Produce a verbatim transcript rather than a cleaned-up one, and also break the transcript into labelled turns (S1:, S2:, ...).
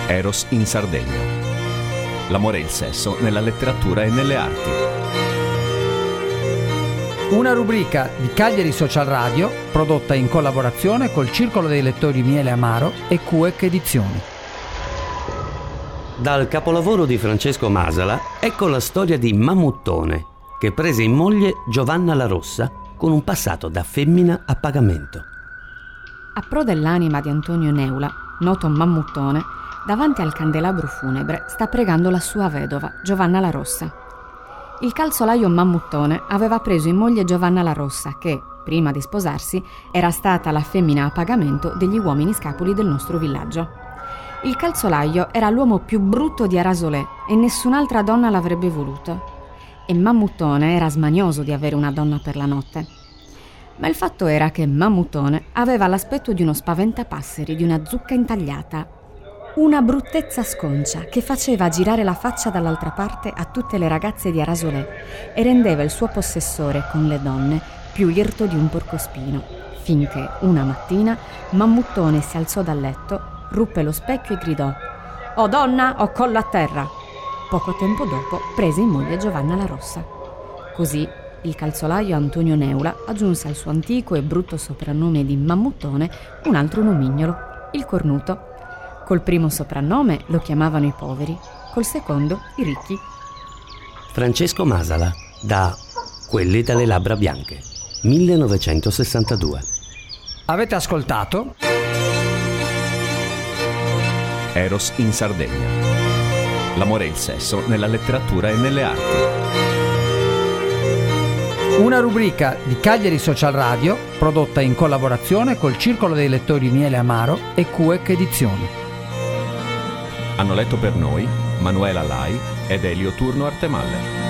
S1: Eros in Sardegna. L'amore e il sesso nella letteratura e nelle arti.
S2: Una rubrica di Cagliari Social Radio prodotta in collaborazione col Circolo dei Lettori Miele Amaro e Q E C Edizioni.
S3: Dal capolavoro di Francesco Masala ecco la storia di Mammuttone, che prese in moglie Giovanna la Rossa con un passato da femmina a pagamento.
S4: A pro dell'anima di Antonio Neula, noto Mammuttone, davanti al candelabro funebre sta pregando la sua vedova, Giovanna la Rossa. Il calzolaio Mammuttone aveva preso in moglie Giovanna la Rossa, che, prima di sposarsi, era stata la femmina a pagamento degli uomini scapoli del nostro villaggio. Il calzolaio era l'uomo più brutto di Arasolè e nessun'altra donna l'avrebbe voluto. E Mammuttone era smanioso di avere una donna per la notte. Ma il fatto era che Mammuttone aveva l'aspetto di uno spaventapasseri, di una zucca intagliata. Una bruttezza sconcia che faceva girare la faccia dall'altra parte a tutte le ragazze di Arasolè e rendeva il suo possessore con le donne più irto di un porcospino, finché una mattina Mammuttone si alzò dal letto, ruppe lo specchio e gridò: «Oh donna, ho collo a terra!» Poco tempo dopo prese in moglie Giovanna la Rossa. Così il calzolaio Antonio Neula aggiunse al suo antico e brutto soprannome di Mammuttone un altro nomignolo, il Cornuto. Col primo soprannome lo chiamavano i poveri, col secondo i ricchi.
S3: Francesco Masala, da Quelli dalle labbra bianche, millenovecentosessantadue.
S2: Avete ascoltato
S1: Eros in Sardegna. L'amore e il sesso nella letteratura e nelle arti.
S2: Una rubrica di Cagliari Social Radio prodotta in collaborazione col Circolo dei Lettori Miele Amaro e Q E C Edizioni.
S1: Hanno letto per noi Manuela Lai ed Elio Turno Artemalle.